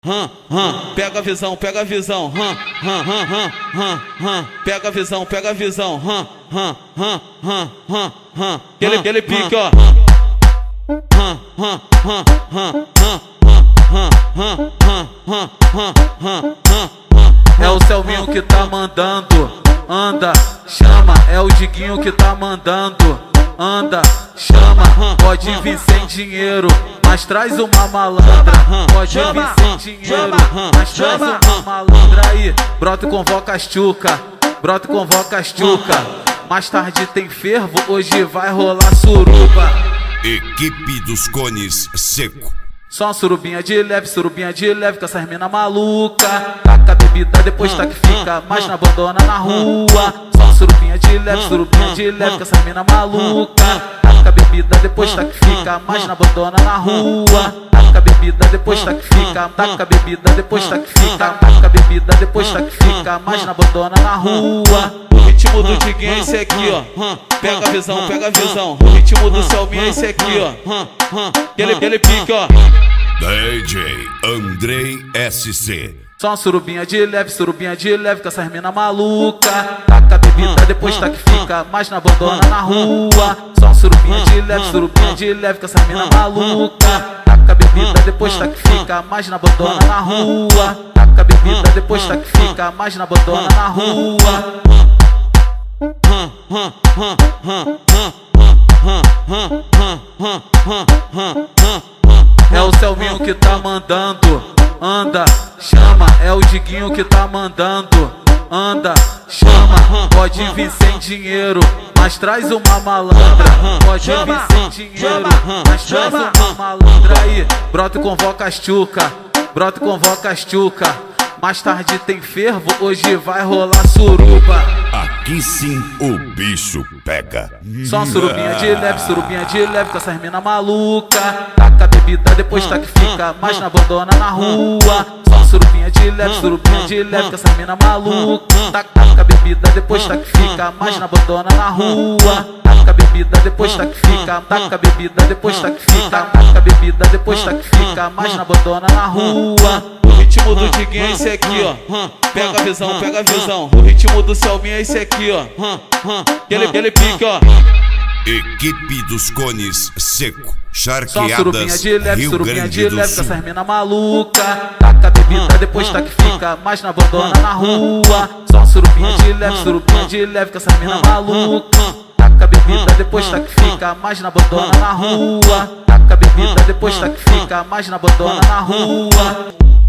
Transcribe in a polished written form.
Pega a visão, pega a visão, pega a visão, pega a visão, aquele pique, ó. É o Selminho que tá mandando, anda, chama. É o Diguinho que tá mandando, anda, chama. Pode vir sem dinheiro, mas traz uma malandra. Pode vir sem dinheiro, mas traz uma malandra. Aí, brota e convoca as tchuca, brota e convoca as tchuca. Mais tarde tem fervo, hoje vai rolar suruba. Equipe dos Cones Seco. Só uma surubinha de leve com essas mina maluca. Taca a bebida, depois tá que fica, mas não abandona na rua. Só uma surubinha de leve com essas mina maluca. Taca a bebida, depois tá que fica, mas não abandona na rua. Taca a bebida, depois tá que fica, taca a bebida, depois tá que fica, taca a bebida, depois tá que fica, mas não abandona na rua. O ritmo do Diguinho é esse aqui, ó. Pega a visão, pega a visão. O ritmo do Selminho é esse aqui, ó. Aquele pique, ó. DJ Andrei SC. Só uma surubinha de leve com essas mina maluca. Taca a bebida, depois tá que fica, mas não abandona na rua. Só uma surubinha de leve com essas mina maluca. Taca a bebida, depois tá que fica, mas não abandona na rua. Taca a bebida, depois tá que fica, mas não abandona na rua. É o Selminho que tá mandando, anda, chama. É o Diguinho que tá mandando, anda, chama. Pode vir sem dinheiro, mas traz uma malandra. Pode vir sem dinheiro, mas traz uma malandra. Aí, brota e convoca as tchuca, brota e convoca as tchuca. Mais tarde tem fervo, hoje vai rolar suruba. Aqui sim o bicho pega. Só uma surubinha de leve com essas mina maluca. Taca a bebida, depois tá que fica, mas não abandona na rua. Só uma surubinha de leve com essas mina maluca. Taca a bebida, depois tá que fica, mas não abandona na rua. Taca a bebida, depois tá que fica, taca a bebida, depois tá que fica, taca a bebida, depois tá que fica, mas não abandona na rua. O ritmo do Diguinho é esse aqui, ó. Pega a visão, pega a visão. O ritmo do Selminho é esse aqui, ó. Aquele pique, ó. Equipe dos Cones Seco. Só uma Charqueadas, surubinha de leve Rio Grande do com Sul. essas mina maluca. Taca a bebida, depois tá que fica, mas não abandona na rua. Só uma surubinha de leve com essas mina maluca. Taca a bebida, depois tá que fica, mas não abandona na rua. Taca a bebida, depois tá que fica, mas não abandona na rua.